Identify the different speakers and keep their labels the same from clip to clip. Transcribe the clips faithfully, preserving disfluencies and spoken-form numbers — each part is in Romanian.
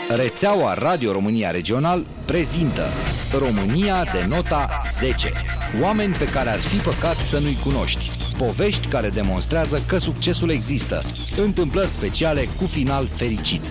Speaker 1: Rețeaua Radio România Regional prezintă România de nota zece. Oameni pe care ar fi păcat să nu-i cunoști. Povești care demonstrează că succesul există. Întâmplări speciale cu final fericit.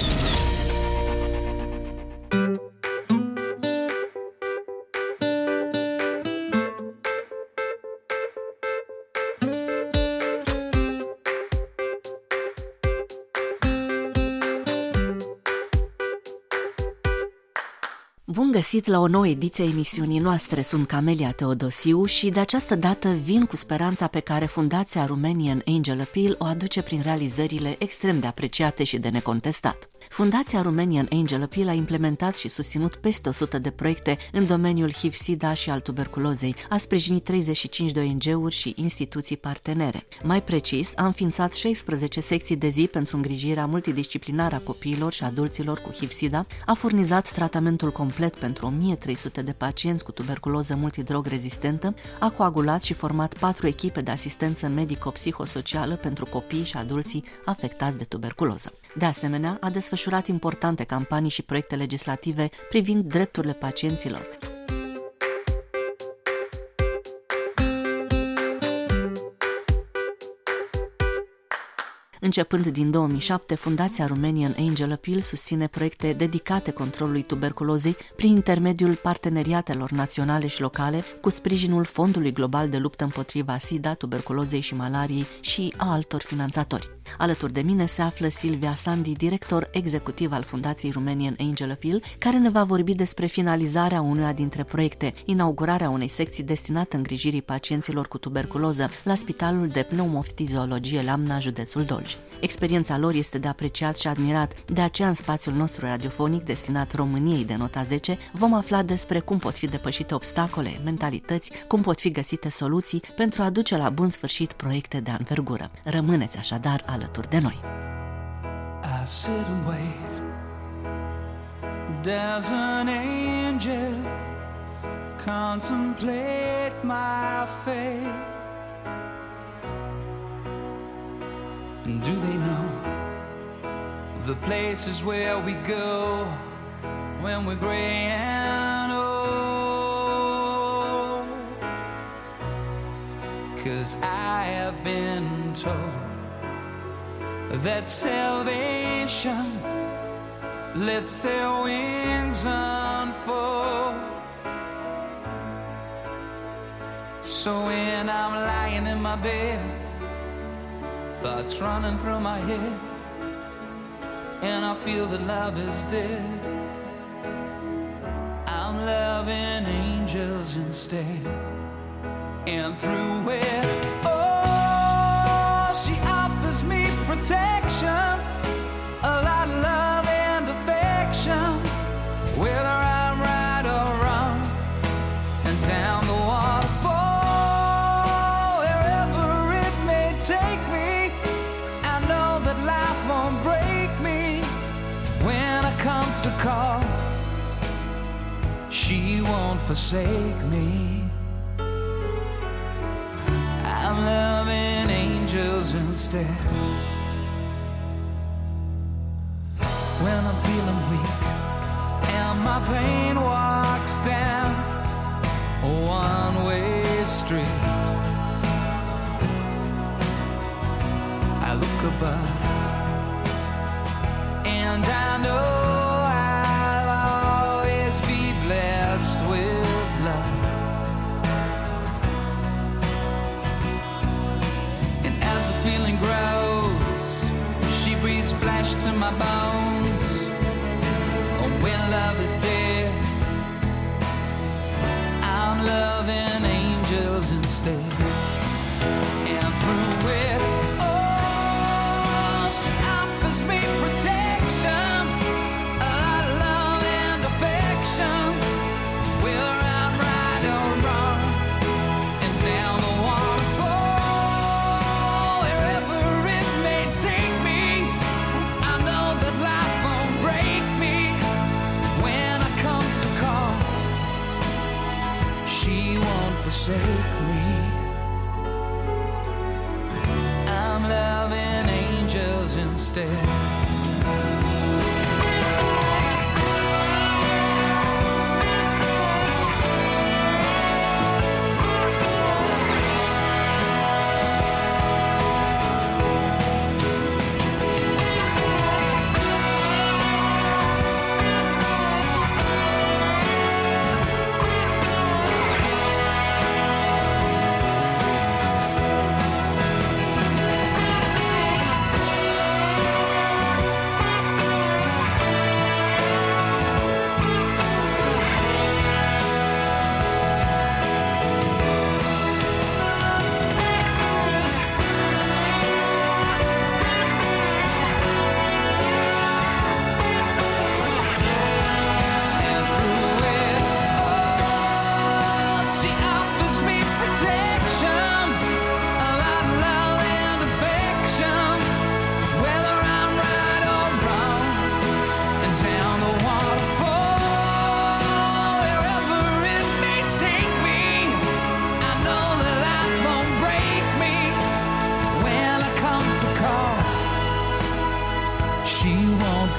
Speaker 2: Bun găsit la o nouă ediție a emisiunii noastre, sunt Camelia Teodosiu și de această dată vin cu speranța pe care Fundația Romanian Angel Appeal o aduce prin realizările extrem de apreciate și de necontestat. Fundația Romanian Angel Appeal a implementat și susținut peste o sută de proiecte în domeniul H I V-SIDA și al tuberculozei, a sprijinit treizeci și cinci de O N G-uri și instituții partenere. Mai precis, a înființat șaisprezece secții de zi pentru îngrijirea multidisciplinară a copiilor și adulților cu H I V-SIDA, a furnizat tratamentul complet pentru o mie trei sute de pacienți cu tuberculoză multidrog rezistentă, a coagulat și format patru echipe de asistență medico-psihosocială pentru copii și adulții afectați de tuberculoză. De asemenea, a desfășurat importante campanii și proiecte legislative privind drepturile pacienților. Începând din două mii șapte, Fundația Romanian Angel Appeal susține proiecte dedicate controlului tuberculozei prin intermediul parteneriatelor naționale și locale cu sprijinul Fondului Global de Luptă împotriva SIDA, tuberculozei și malariei și a altor finanțatori. Alături de mine se află Silvia Sandi, director executiv al Fundației Romanian Angel Appeal, care ne va vorbi despre finalizarea unuia dintre proiecte, inaugurarea unei secții destinate îngrijirii pacienților cu tuberculoză la Spitalul de Pneumoftiziologie Lamna, județul Dolj. Experiența lor este de apreciat și admirat, de aceea în spațiul nostru radiofonic destinat României de nota zece vom afla despre cum pot fi depășite obstacole, mentalități, cum pot fi găsite soluții pentru a duce la bun sfârșit proiecte de anvergură. Rămâneți așadar alături de noi.
Speaker 3: I sit and wait. There's an angel contemplate my fate. Do they know the places where we go when we're gray and old? 'Cause I have been told that salvation lets their wings unfold. So when I'm lying in my bed, thoughts running through my head, and I feel that love is dead, I'm loving angels instead. And through it, oh, she offers me protection, a lot of love and affection, whether I'm right or wrong, and down the waterfall, wherever it may take me, life won't break me when I come to call. She won't forsake me. I'm loving angels instead. When I'm feeling weak and my pain walks down a one-way street, I look above and I know I'll always be blessed with love. And as the feeling grows, she breathes flesh to my bones. And when love is dead, I'm loving angels instead. And through it, forsake me. I'm loving angels instead.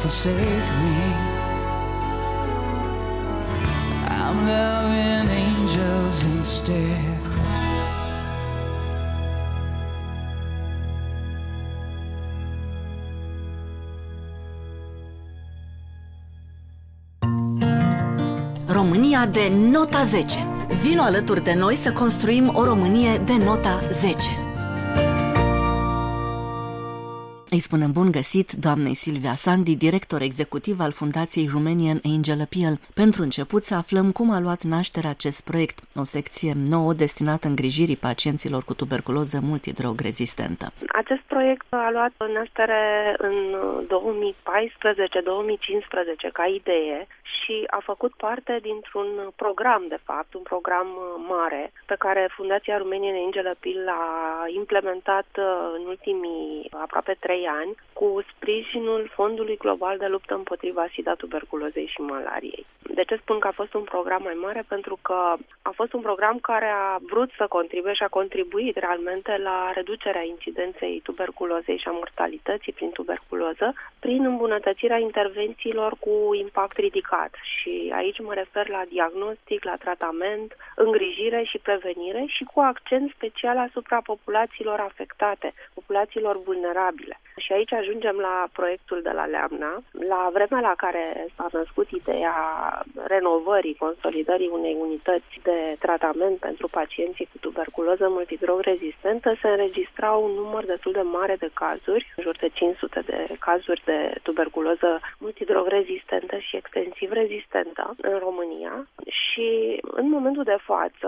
Speaker 3: forsake me. I'm loving angels instead.
Speaker 2: România de nota zece. Vino alături de noi să construim o Românie de nota zece. Îi spunem bun găsit doamnei Silvia Sandi, director executiv al Fundației Romanian Angel Appeal. Pentru început să aflăm cum a luat naștere acest proiect, o secție nouă destinată îngrijirii pacienților cu tuberculoză multidrog rezistentă.
Speaker 4: Acest proiect a luat naștere în două mii paisprezece două mii cincisprezece ca idee și a făcut parte dintr-un program, de fapt, un program mare pe care Fundația Romanian Angel Appeal l-a implementat în ultimii aproape trei ani cu sprijinul Fondului Global de Luptă împotriva SIDA, tuberculozei și malariei. De ce spun că a fost un program mai mare? Pentru că a fost un program care a vrut să contribuie și a contribuit realmente la reducerea incidenței tuberculozei și a mortalității prin tuberculoză prin îmbunătățirea intervențiilor cu impact ridicat. Și aici mă refer la diagnostic, la tratament, îngrijire și prevenire și cu accent special asupra populațiilor afectate, populațiilor vulnerabile. Și aici ajungem la proiectul de la Leamna. La vremea la care s-a născut ideea renovării, consolidării unei unități de tratament pentru pacienții cu tuberculoză multidrog rezistentă, se înregistrau un număr destul de mare de cazuri, în jur de cinci sute de cazuri de tuberculoză multidrog rezistentă și extensiv rezistentă în România. Și în momentul de față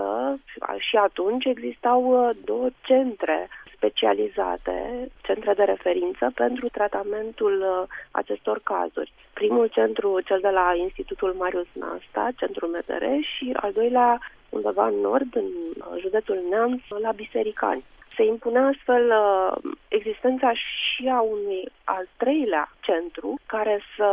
Speaker 4: și atunci existau două centre specializate, centre de referință pentru tratamentul acestor cazuri. Primul centru, cel de la Institutul Marius Nasta, Centrul M D R, și al doilea undeva în nord, în județul Neamț, la Bisericani. Se impunea astfel existența și a unui al treilea centru care să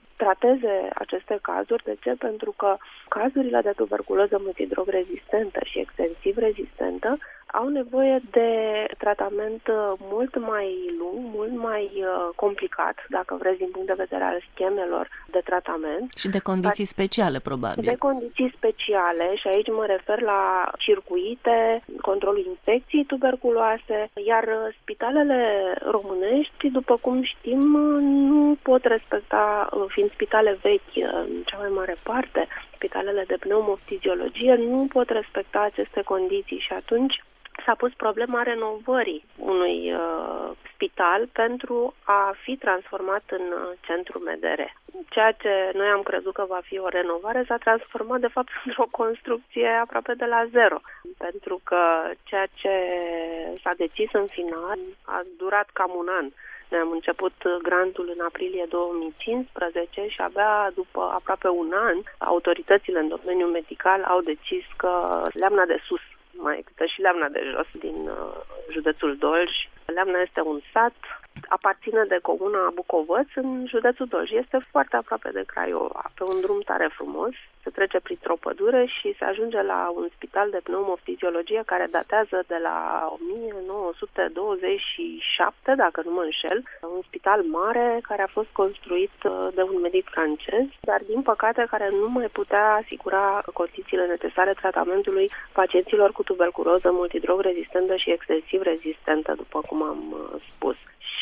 Speaker 4: trateze aceste cazuri. De ce? Pentru că cazurile de tuberculoză multidrog rezistentă și extensiv rezistentă au nevoie de tratament mult mai lung, mult mai uh, complicat, dacă vreți, din punct de vedere al schemelor de tratament.
Speaker 2: Și de condiții speciale, probabil.
Speaker 4: De condiții speciale, și aici mă refer la circuite, controlul infecției tuberculoase, iar spitalele românești, după cum știm, nu pot respecta, fiind spitale vechi în cea mai mare parte, spitalele de pneumofiziologie nu pot respecta aceste condiții și atunci s-a pus problema renovării unui uh, spital pentru a fi transformat în uh, centru M D R. Ceea ce noi am crezut că va fi o renovare s-a transformat de fapt într-o construcție aproape de la zero. Pentru că ceea ce s-a decis în final a durat cam un an. Noi am început grantul în aprilie două mii cincisprezece și abia după aproape un an autoritățile în domeniul medical au decis că Leamna de Sus mai există și Leamna de Jos din uh, județul Dolj. Leamna este un sat, aparține de comuna Bucovăț în județul Dolj. Este foarte aproape de Craiova, pe un drum tare frumos. Se trece printr-o pădure și se ajunge la un spital de pneumofiziologie care datează de la o mie nouă sute douăzeci și șapte, dacă nu mă înșel. Un spital mare care a fost construit de un medic francez, dar din păcate care nu mai putea asigura condițiile necesare tratamentului pacienților cu tuberculoză multidrog rezistentă și extensiv rezistentă, după cum am spus.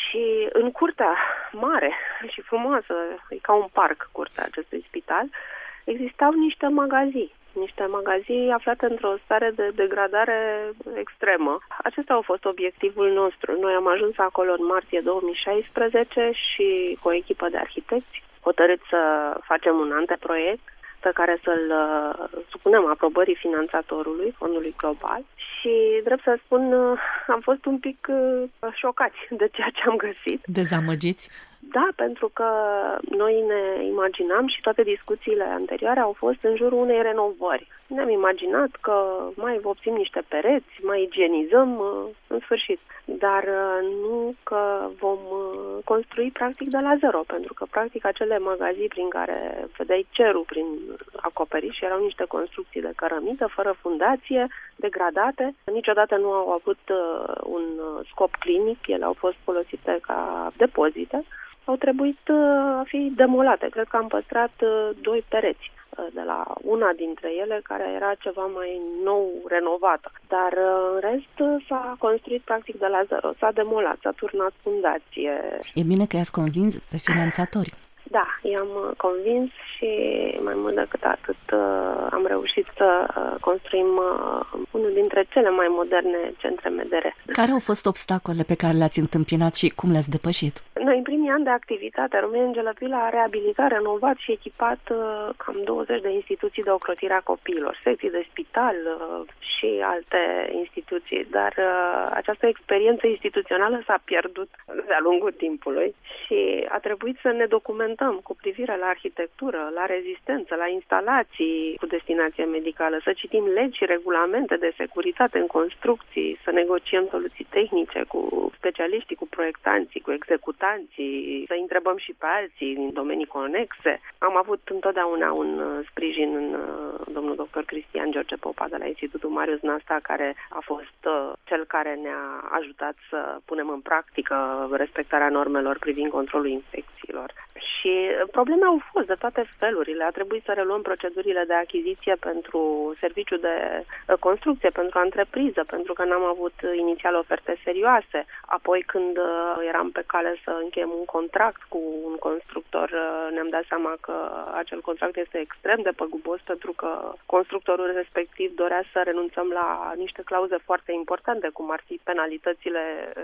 Speaker 4: Și în curtea mare și frumoasă, e ca un parc curtea acestui spital, existau niște magazii, niște magazii aflate într-o stare de degradare extremă. Acesta a fost obiectivul nostru. Noi am ajuns acolo în martie două mii șaisprezece și cu o echipă de arhitecți hotărât să facem un anteproiect pe care să-l uh, supunem aprobării finanțatorului, Fondului Global. Și, drept să spun, uh, am fost un pic uh, șocați de ceea ce am găsit.
Speaker 2: Dezamăgiți?
Speaker 4: Da, pentru că noi ne imaginam și toate discuțiile anterioare au fost în jurul unei renovări. Ne-am imaginat că mai vopsim niște pereți, mai igienizăm, în sfârșit, dar nu că vom construi practic de la zero, pentru că practic acele magazii prin care vedeai cerul prin acoperiș erau niște construcții de cărămidă, fără fundație, degradate. Niciodată nu au avut un scop clinic, ele au fost folosite ca depozite. au trebuit a fi demolate. Cred că am păstrat doi pereți de la una dintre ele, care era ceva mai nou, renovată. Dar în rest s-a construit practic de la zero. S-a demolat, s-a turnat fundație.
Speaker 2: E bine că i-ați convins pe finanțatori.
Speaker 4: Da, i-am convins și mai mult decât atât am reușit să construim unul dintre cele mai moderne centre M D R.
Speaker 2: Care au fost obstacolele pe care le-ați întâmpinat și cum le-ați depășit?
Speaker 4: Noi, în primii ani de activitate, România Angel Appeal a reabilitat, renovat și echipat cam douăzeci de instituții de ocrotire a copiilor, secții de spital și alte instituții, dar această experiență instituțională s-a pierdut de-a lungul timpului și a trebuit să ne documentăm cu privire la arhitectură, la rezistență, la instalații cu destinație medicală, să citim legi și regulamente de securitate în construcții, să negociem soluții tehnice cu specialiștii, cu proiectanții, cu executanții, să întrebăm și pe alții în domenii conexe. Am avut întotdeauna un sprijin în domnul doctor Cristian George Popa de la Institutul Marius Nasta, care a fost cel care ne-a ajutat să punem în practică respectarea normelor privind controlul infecțiilor. Și probleme au fost de toate felurile. A trebuit să reluăm procedurile de achiziție pentru serviciu de construcție, pentru întrepriză, pentru că n-am avut inițial oferte serioase. Apoi, când eram pe cale să încheiem un contract cu un constructor, ne-am dat seama că acel contract este extrem de păgubos, pentru că constructorul respectiv dorea să renunțăm la niște clauze foarte importante, cum ar fi penalitățile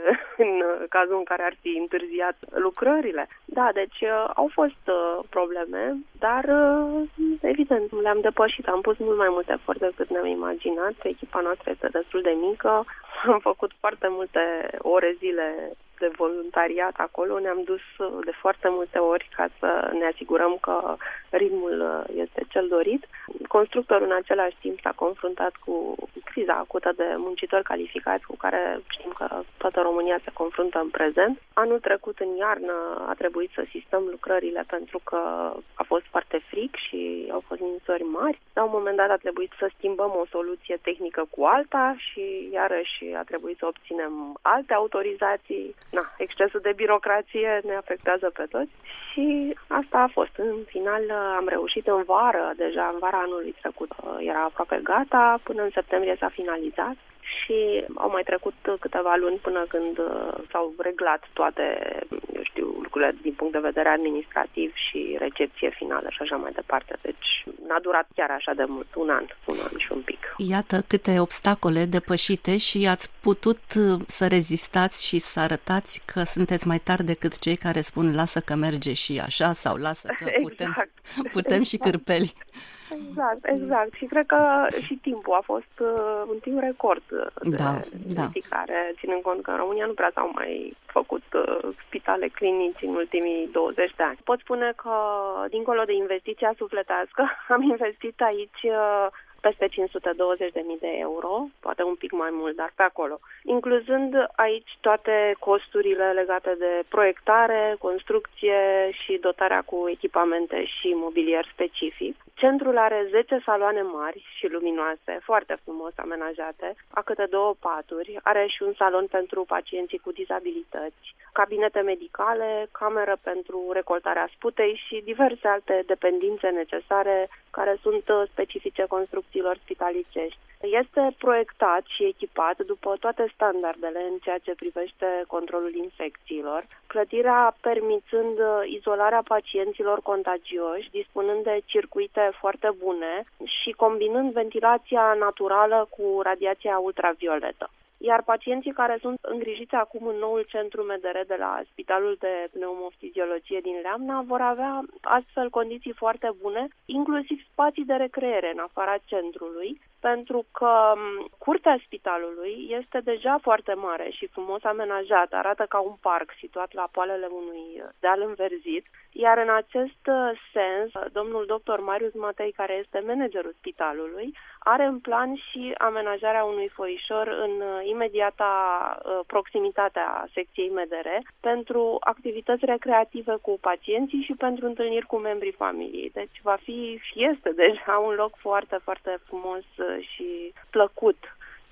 Speaker 4: în cazul în care ar fi întârziat lucrările. Da, deci au fost uh, probleme, dar uh, evident le-am depășit. Am pus mult mai mult efort decât ne-am imaginat. Echipa noastră este destul de mică. Am făcut foarte multe ore, zile de voluntariat acolo. Ne-am dus de foarte multe ori ca să ne asigurăm că ritmul este cel dorit. Constructorul în același timp s-a confruntat cu criza acută de muncitori calificați cu care știm că toată România se confruntă în prezent. Anul trecut, în iarnă, a trebuit să asistăm lucrările pentru că a fost foarte frig și au fost ninsorii mari. La un moment dat a trebuit să schimbăm o soluție tehnică cu alta și iarăși a trebuit să obținem alte autorizații. Na, excesul de birocrație ne afectează pe toți și asta a fost. În final am reușit în vară, deja în vara anului trecut era aproape gata, până în septembrie s-a finalizat și au mai trecut câteva luni până când s-au reglat toate, eu știu, lucrurile din punct de vedere administrativ și recepție finală și așa mai departe. Deci n-a durat chiar așa de mult, un an, un an și un pic.
Speaker 2: Iată câte obstacole depășite și ați putut să rezistați și să arătați că sunteți mai tari decât cei care spun lasă că merge și așa sau lasă că putem, exact. putem și cârpeli.
Speaker 4: Exact, exact. Și cred că și timpul a fost uh, un timp record de
Speaker 2: da,
Speaker 4: ridicare, da. Ținând cont că în România nu prea s-au mai făcut uh, spitale clinici în ultimii douăzeci de ani. Pot spune că, dincolo de investiția sufletească, am investit aici uh, peste cinci sute douăzeci de mii de euro, poate un pic mai mult, dar pe acolo, incluzând aici toate costurile legate de proiectare, construcție și dotarea cu echipamente și mobilier specific. Centrul are zece saloane mari și luminoase, foarte frumos amenajate, a câte două paturi, are și un salon pentru pacienții cu dizabilități, cabinete medicale, cameră pentru recoltarea sputei și diverse alte dependențe necesare care sunt specifice construcțiilor spitalicești. Este proiectat și echipat după toate standardele în ceea ce privește controlul infecțiilor, clădirea permițând izolarea pacienților contagioși, dispunând de circuite foarte bune și combinând ventilația naturală cu radiația ultravioletă. Iar pacienții care sunt îngrijiți acum în noul centru M D R de la Spitalul de Pneumofiziologie din Leamna vor avea astfel condiții foarte bune, inclusiv spații de recreere în afara centrului, pentru că curtea spitalului este deja foarte mare și frumos amenajată, arată ca un parc situat la poalele unui deal înverzit, iar în acest sens, domnul doctor Marius Matei, care este managerul spitalului, are în plan și amenajarea unui foișor în imediata proximitate a secției M D R pentru activități recreative cu pacienții și pentru întâlniri cu membrii familiei. Deci va fi și este deja un loc foarte, foarte frumos și plăcut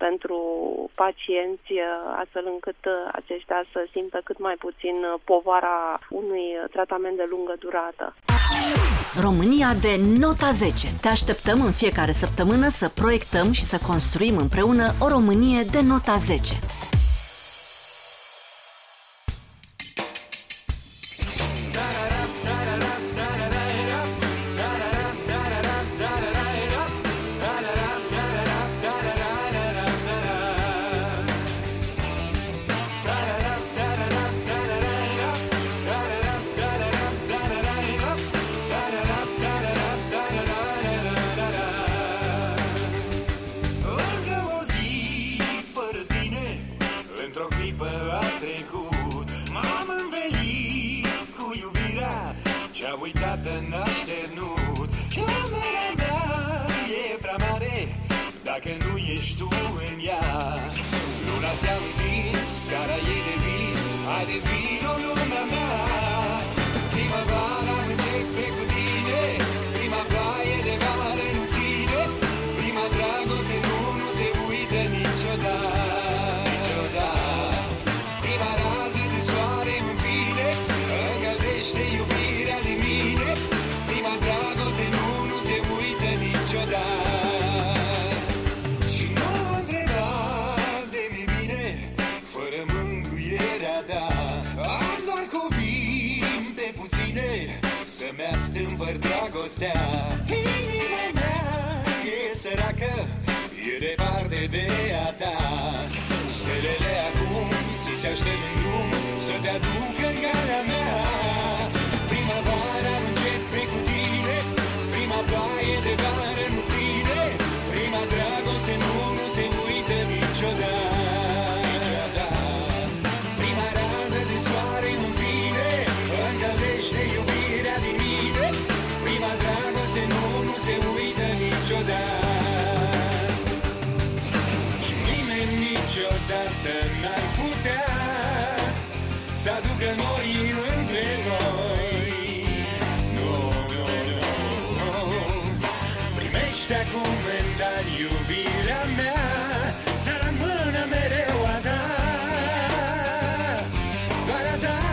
Speaker 4: pentru pacienți, astfel încât aceștia să simtă cât mai puțin povara unui tratament de lungă durată.
Speaker 2: România de nota zece. Te așteptăm în fiecare săptămână să proiectăm și să construim împreună o Românie de nota zece.
Speaker 5: Dacă nu ești tu în ea, luna ți-am întins, scara ei de vis, hai de vino luna mea. Primăvara începe cu tine, prima ploaie de vară nu ține, prima dragoste nu, nu se uită niciodată, niciodată. Prima rază de soare în fine, încălzește iubirea de mine, prima dragoste nu, nu se uită niciodată. Să-mi astâmpăr dragostea. Inima mea e săracă, e departe de a ta. Stelele acum ți se aștept în drum să te aducă în calea mea. Primăvara începe cu tine, prima ploaie de vară nu ține, prima dragoste nu, nu se uită niciodată, niciodată. Prima rază de soare în fine, încălzește iubirea din mine, prima dragoste nu, nu se uită niciodată. Și nimeni niciodată n-ar putea să aducă nori între noi. Nu, nu, nu. Primește acum mental iubirea mea, să rămână mereu a ta, doar a ta.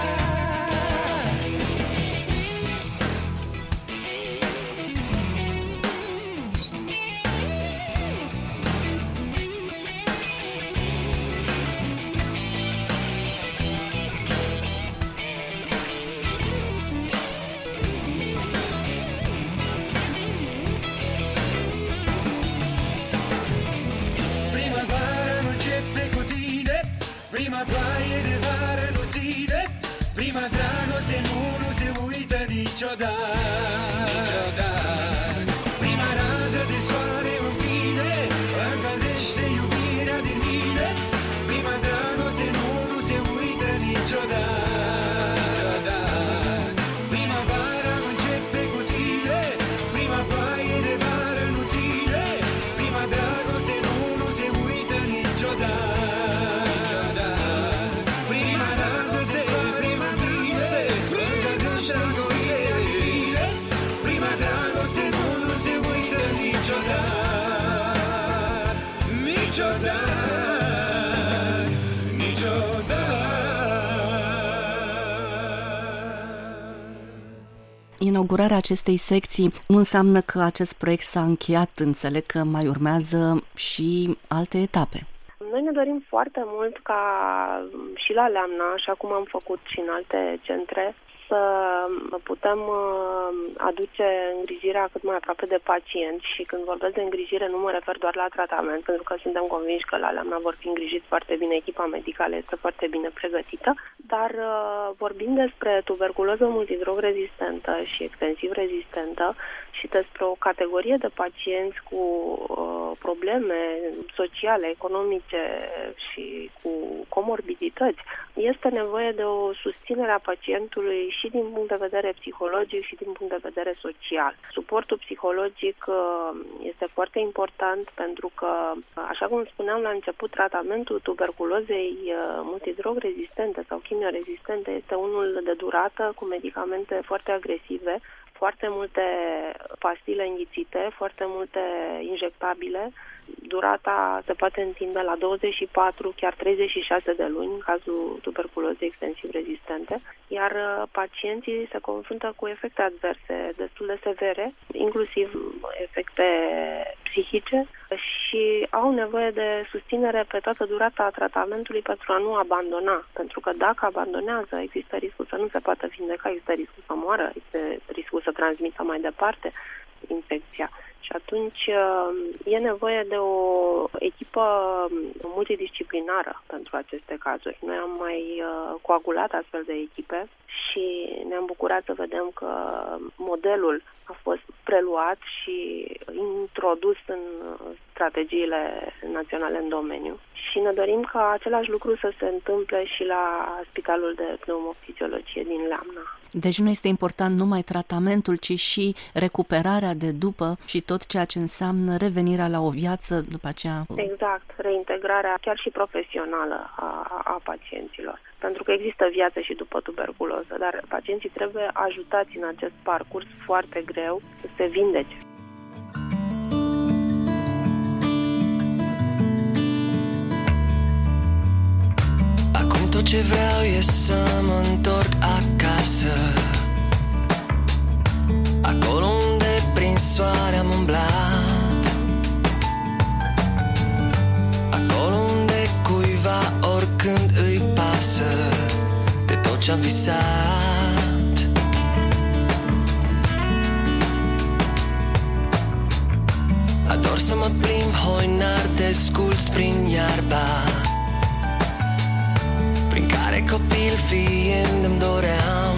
Speaker 5: Prima ploaie de vară nu ține, prima dragoste nu, nu se uită niciodată, niciodată. Prima rază de soare în fine, încălzește iubirea din mine, prima dragoste nu, nu se uită niciodată, niciodată. Primăvara începe cu tine, prima ploaie de vară nu ține, prima dragoste nu, nu se uită niciodată.
Speaker 2: Inaugurarea acestei secții nu înseamnă că acest proiect s-a încheiat, înțeleg că mai urmează și alte etape.
Speaker 4: Noi ne dorim foarte mult ca și la Leamna, așa cum am făcut și în alte centre, să putem aduce îngrijirea cât mai aproape de pacient și când vorbesc de îngrijire nu mă refer doar la tratament, pentru că suntem convinși că la Leamna vor fi îngrijiți foarte bine, echipa medicală este foarte bine pregătită, dar vorbim despre tuberculoză multidrog rezistentă și extensiv rezistentă și despre o categorie de pacienți cu uh, probleme sociale, economice și cu comorbidități. Este nevoie de o susținere a pacientului și din punct de vedere psihologic și din punct de vedere social. Suportul psihologic uh, este foarte important pentru că, așa cum spuneam la început, tratamentul tuberculozei uh, multidrog rezistente sau chimiorezistente este unul de durată cu medicamente foarte agresive, foarte multe pastile înghițite, foarte multe injectabile, durata se poate întinde la douăzeci și patru, chiar treizeci și șase de luni în cazul tuberculozei extensiv rezistente, iar pacienții se confruntă cu efecte adverse destul de severe, inclusiv efecte psihice, și au nevoie de susținere pe toată durata tratamentului pentru a nu abandona, pentru că dacă abandonează, există riscul să nu se poată vindeca, există riscul să moară, există riscul să transmită mai departe infecția. Și atunci e nevoie de o echipă multidisciplinară pentru aceste cazuri. Noi am mai coagulat astfel de echipe și ne-am bucurat să vedem că modelul a fost preluat și introdus în strategiile naționale în domeniu. Și ne dorim ca același lucru să se întâmple și la Spitalul de Pneumofiziologie din Leamna.
Speaker 2: Deci nu este important numai tratamentul, ci și recuperarea de după și tot ceea ce înseamnă revenirea la o viață după aceea.
Speaker 4: Exact, reintegrarea chiar și profesională a, a pacienților. Pentru că există viață și după tuberculoză, dar pacienții trebuie ajutați în acest parcurs foarte greu să se vindece.
Speaker 6: Acum tot ce vreau e să mă întorc acasă, acolo unde prin soare am umblat, acolo unde cuiva oricând îi pasă de tot ce-am visat. Ador să mă plimb hoinar desculți prin iarba, prin care copil fiind îmi doream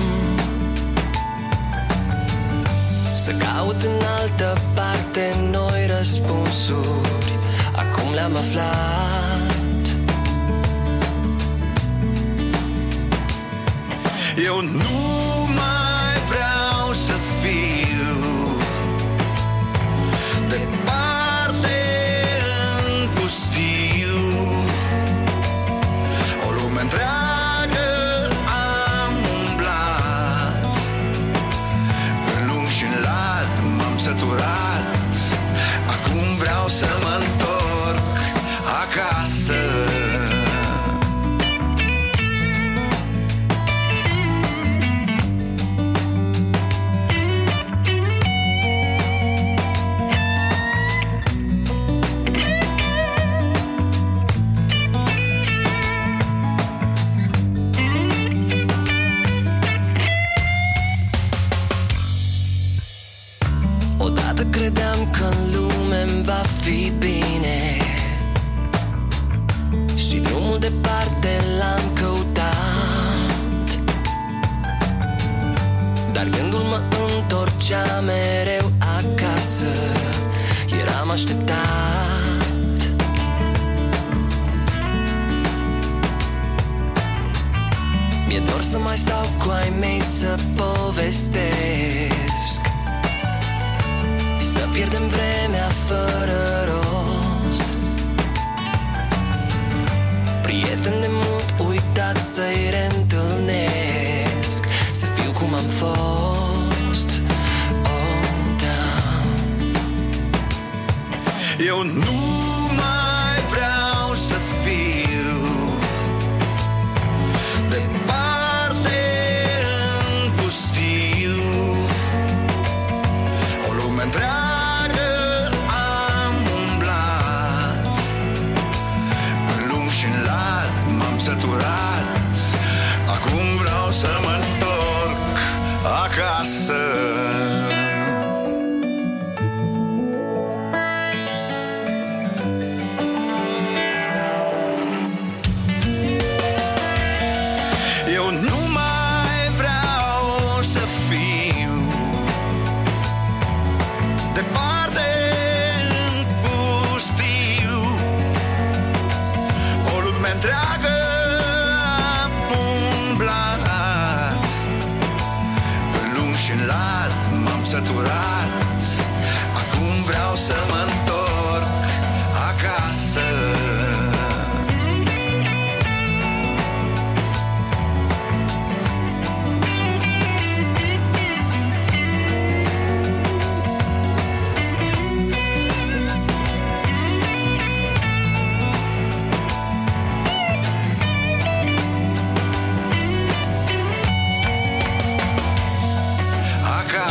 Speaker 6: să caut în altă parte noi răspunsuri. Acum le-am aflat. Eu nu mai vreau să fiu departe în pustiu. O lume întreagă am umblat, în lung și în lat m-am săturat. Acum vreau să mă întorc acasă. Odată credeam că în lume-mi va fi bine și drumul departe l-am căutat, dar gândul mă întorcea mereu acasă. Eram așteptat. Mi-e dor să mai stau cu ai mei să povestesc, să pierdem vremea fără rost. Prieteni de mult uitat să-i reîntâlnesc, să fiu cum am fost. Oh, da. Eu nu mai vreau să fiu departe în pustiu. O lume întreagă am umblat, în lung și în lat m-am săturat. Acum vreau să mă întorc acasă. Eu nu mai vreau să fiu departe în pustiu. O lume întreagă am umblat, în lung și în lat m-am săturat. Acum vreau să mă întorc acasă.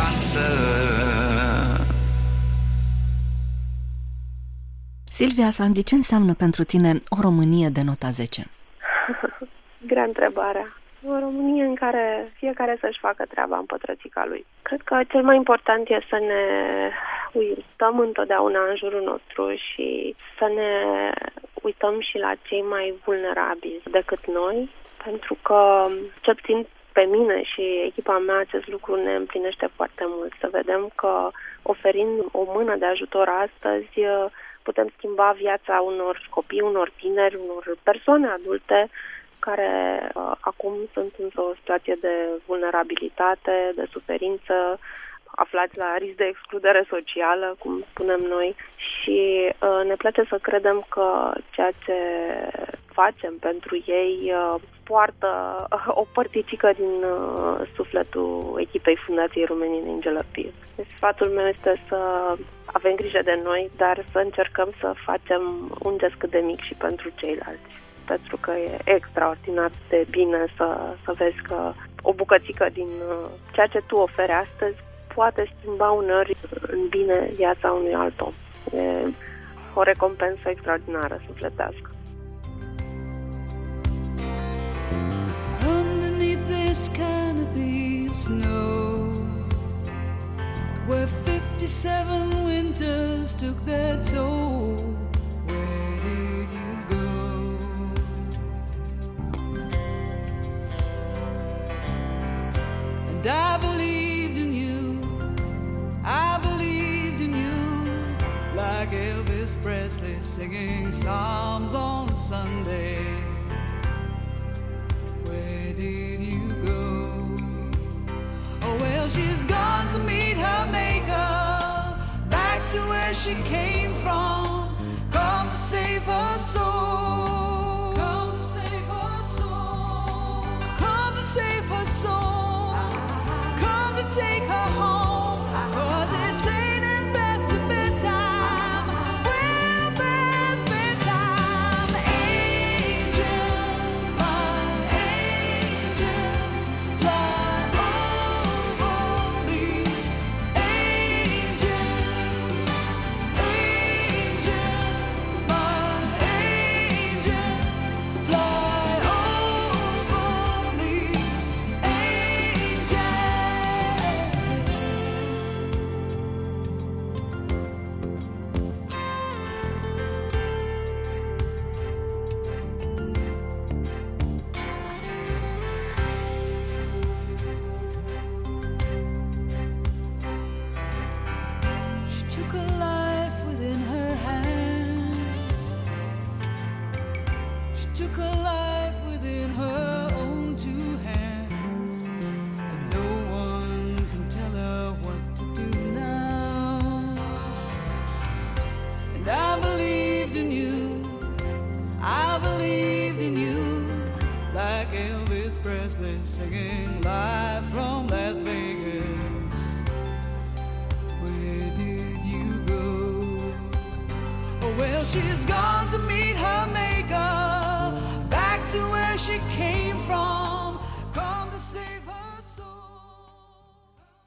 Speaker 6: acasă.
Speaker 2: Silvia Sandy, ce înseamnă pentru tine o Românie de nota zece?
Speaker 4: Grea întrebarea. O Românie în care fiecare să-și facă treaba în pătrățica lui. Cred că cel mai important este să ne uităm întotdeauna în jurul nostru și să ne uităm și la cei mai vulnerabili decât noi, pentru că, cel puțin pe mine și echipa mea, acest lucru ne împlinește foarte mult. Să vedem că, oferind o mână de ajutor astăzi, putem schimba viața unor copii, unor tineri, unor persoane adulte care uh, acum sunt într-o situație de vulnerabilitate, de suferință, aflați la risc de excludere socială, cum spunem noi, și uh, ne place să credem că ceea ce facem pentru ei uh, poartă uh, o părticică din uh, sufletul echipei Fundației Romanian Angel Appeal. Deci, sfatul meu este să avem grijă de noi, dar să încercăm să facem un gest cât de mic și pentru ceilalți. Pentru că e extraordinar de bine să, să vezi că o bucățică din ceea ce tu oferi astăzi poate schimba uneori în bine viața unui alt om. E o recompensă extraordinară sufletească.
Speaker 7: Underneath this canopy of snow, where fifty-seven winters took their toll, where did you go? And I believed in you, I believed in you, like Elvis Presley singing psalms on a Sunday. Where did you go? Oh well, she's gone to meet her maker, back to where she came from, come to save her soul, come to save her soul, come to save her soul, come to take her home, 'cause it's late and past your bedtime, well past bedtime. Angel, my angel, fly over me. Angel, angel, my angel, fly over me. Angel. She took her life within her hands. She took her life within her own two hands. And no one can tell her what to do now. And I believed in you, I believed in you, like Elvis Presley singing live from Las Vegas. Where did you go? Oh well, she's gone.